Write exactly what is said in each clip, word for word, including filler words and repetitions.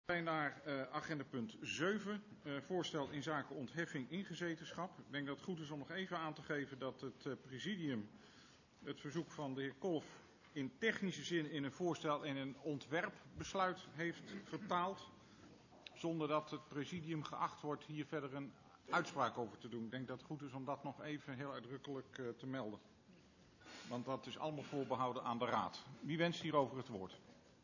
Wij naar uh, agenda punt zeven, uh, voorstel in zaken ontheffing ingezetenschap. Ik denk dat het goed is om nog even aan te geven dat het uh, presidium het verzoek van de heer Kolff in technische zin in een voorstel en een ontwerpbesluit heeft vertaald. Zonder dat het presidium geacht wordt hier verder een uitspraak over te doen. Ik denk dat het goed is om dat nog even heel uitdrukkelijk uh, te melden. Want dat is allemaal voorbehouden aan de raad. Wie wenst hierover het woord?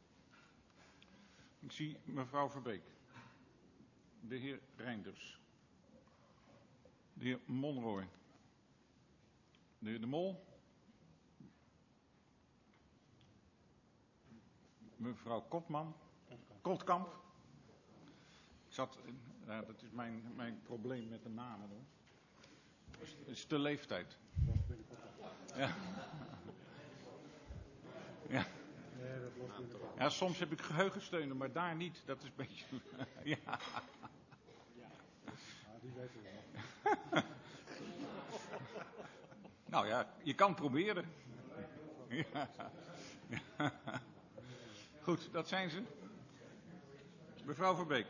Ik zie mevrouw Verbeek. De heer Reinders. De heer Monroy. De heer De Mol. Mevrouw Kotman. Kotkamp. Ik zat, nou, dat is mijn, mijn probleem met de namen. Hoor. Het is de leeftijd. Ja. Ja. Ja, soms heb ik geheugensteunen, maar daar niet. Dat is een beetje... Ja. Die weten we. Nou ja, je kan proberen. Ja. Ja. Goed, dat zijn ze. Mevrouw Verbeek.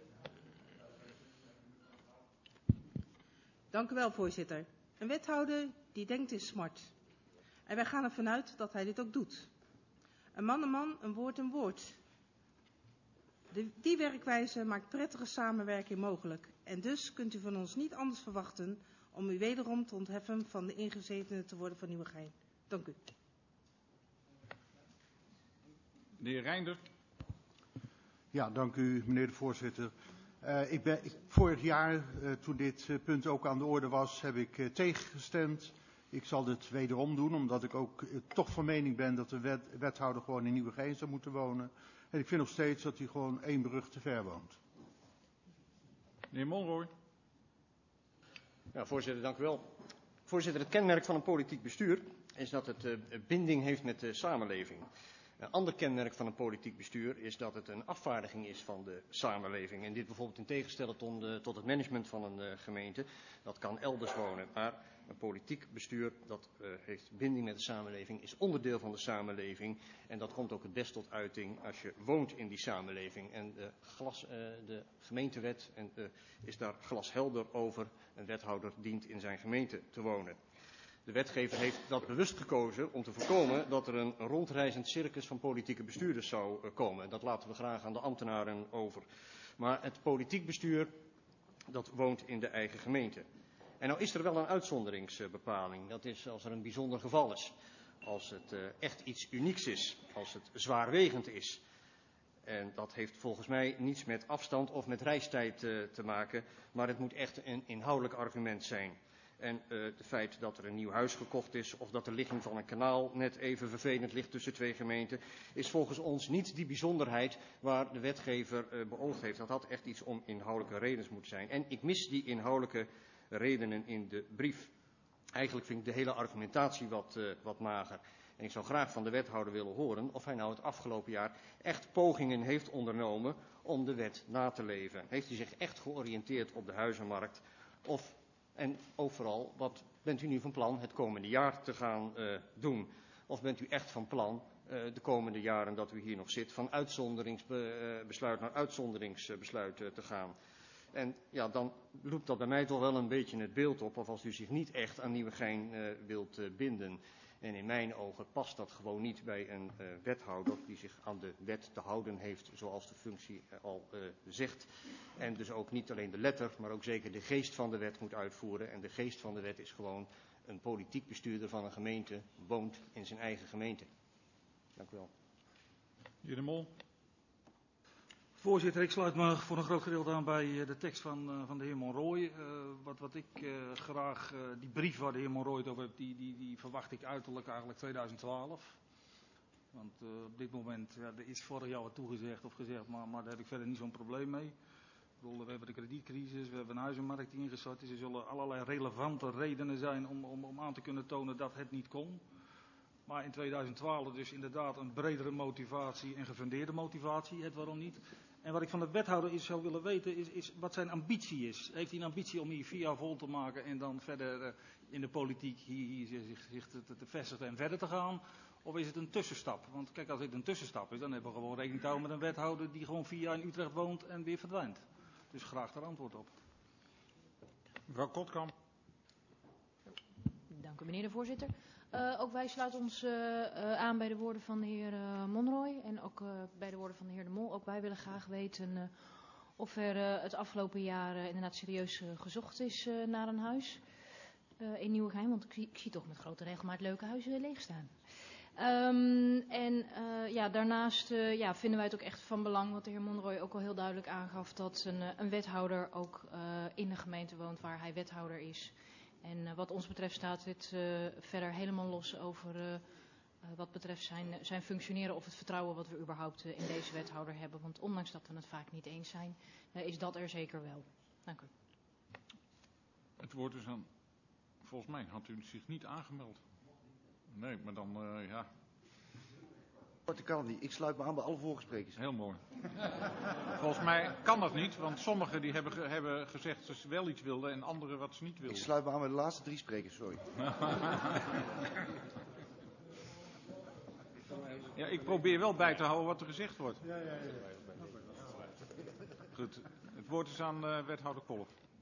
Dank u wel, voorzitter. Een wethouder die denkt is smart. En wij gaan ervan uit dat hij dit ook doet. Een man een man, een woord een woord. De, die werkwijze maakt prettige samenwerking mogelijk. En dus kunt u van ons niet anders verwachten om u wederom te ontheffen van de ingezetene te worden van Nieuwegein. Dank u. De heer Reinder. Ja, dank u meneer de voorzitter. Uh, ik ben, ik, vorig jaar, uh, toen dit uh, punt ook aan de orde was, heb ik uh, tegengestemd. Ik zal dit wederom doen, omdat ik ook uh, toch van mening ben dat de wet, wethouder gewoon in Nieuwegein zou moeten wonen. En ik vind nog steeds dat hij gewoon één brug te ver woont. De heer Monroy. Ja, voorzitter, dank u wel. Voorzitter, het kenmerk van een politiek bestuur is dat het uh, binding heeft met de samenleving. Een ander kenmerk van een politiek bestuur is dat het een afvaardiging is van de samenleving. En dit bijvoorbeeld in tegenstelling tot, de, tot het management van een uh, gemeente. Dat kan elders wonen. Maar een politiek bestuur dat uh, heeft binding met de samenleving, is onderdeel van de samenleving. En dat komt ook het best tot uiting als je woont in die samenleving. En de, glas, uh, de gemeentewet en, uh, is daar glashelder over. Een wethouder dient in zijn gemeente te wonen. De wetgever heeft dat bewust gekozen om te voorkomen dat er een rondreizend circus van politieke bestuurders zou komen. Dat laten we graag aan de ambtenaren over. Maar het politiek bestuur, dat woont in de eigen gemeente. En nou is er wel een uitzonderingsbepaling. Dat is als er een bijzonder geval is. Als het uh, echt iets unieks is. Als het zwaarwegend is. En dat heeft volgens mij niets met afstand of met reistijd uh, te maken. Maar het moet echt een inhoudelijk argument zijn. En uh, het feit dat er een nieuw huis gekocht is of dat de ligging van een kanaal net even vervelend ligt tussen twee gemeenten, is volgens ons niet die bijzonderheid waar de wetgever uh, beoogd heeft. Dat had echt iets om inhoudelijke redenen moeten zijn. En ik mis die inhoudelijke redenen in de brief. Eigenlijk vind ik de hele argumentatie wat, uh, wat mager. En ik zou graag van de wethouder willen horen of hij nou het afgelopen jaar echt pogingen heeft ondernomen om de wet na te leven. Heeft hij zich echt georiënteerd op de huizenmarkt of... En ook vooral, wat bent u nu van plan het komende jaar te gaan uh, doen? Of bent u echt van plan uh, de komende jaren dat u hier nog zit van uitzonderingsbesluit naar uitzonderingsbesluit uh, te gaan? En ja, dan roept dat bij mij toch wel een beetje het beeld op of als u zich niet echt aan Nieuwegein uh, wilt uh, binden. En in mijn ogen past dat gewoon niet bij een uh, wethouder die zich aan de wet te houden heeft, zoals de functie uh, al uh, zegt. En dus ook niet alleen de letter, maar ook zeker de geest van de wet moet uitvoeren. En de geest van de wet is gewoon een politiek bestuurder van een gemeente woont in zijn eigen gemeente. Dank u wel. De heer De Mol. Voorzitter, ik sluit me voor een groot gedeelte aan bij de tekst van, uh, van de heer Monroy. Uh, wat, wat ik uh, graag, uh, die brief waar de heer Monroy het over heeft, die, die, die verwacht ik uiterlijk eigenlijk tweeduizend twaalf. Want uh, op dit moment, ja, er is vorig jaar wat toegezegd of gezegd, maar, maar daar heb ik verder niet zo'n probleem mee. Ik bedoel, we hebben de kredietcrisis, we hebben een huizenmarkt die ingestort is. Er zullen allerlei relevante redenen zijn om, om, om aan te kunnen tonen dat het niet kon. Maar in tweeduizend twaalf dus inderdaad een bredere motivatie en gefundeerde motivatie, het waarom niet. En wat ik van de wethouder is zou willen weten is, is wat zijn ambitie is. Heeft hij een ambitie om hier vier jaar vol te maken en dan verder uh, in de politiek hier, hier zich, zich te, te vestigen en verder te gaan? Of is het een tussenstap? Want kijk, als dit een tussenstap is, dan hebben we gewoon rekening te houden met een wethouder die gewoon vier jaar in Utrecht woont en weer verdwijnt. Dus graag daar antwoord op. Mevrouw Kotkamp. Dank u, meneer de voorzitter. Uh, ook wij sluiten ons uh, uh, aan bij de woorden van de heer uh, Monroy en ook uh, bij de woorden van de heer De Mol. Ook wij willen graag weten uh, of er uh, het afgelopen jaar uh, inderdaad serieus uh, gezocht is uh, naar een huis uh, in Nieuwegein. Want ik, ik zie toch met grote regelmaat leuke huizen leeg staan. Um, en uh, ja, daarnaast uh, ja, vinden wij het ook echt van belang, wat de heer Monroy ook al heel duidelijk aangaf, dat een, een wethouder ook uh, in de gemeente woont waar hij wethouder is. En uh, wat ons betreft staat dit uh, verder helemaal los over uh, uh, wat betreft zijn, zijn functioneren of het vertrouwen wat we überhaupt uh, in deze wethouder hebben. Want ondanks dat we het vaak niet eens zijn, uh, is dat er zeker wel. Dank u. Het woord is aan, volgens mij had u zich niet aangemeld. Nee, maar dan, uh, ja. Dat kan niet. Ik sluit me aan bij alle voorgesprekers. Heel mooi. Volgens mij kan dat niet, want sommigen die hebben, ge hebben gezegd dat ze wel iets wilden en anderen wat ze niet wilden. Ik sluit me aan bij de laatste drie sprekers, sorry. Ja, ik probeer wel bij te houden wat er gezegd wordt. Goed, het woord is aan uh, wethouder Kolff.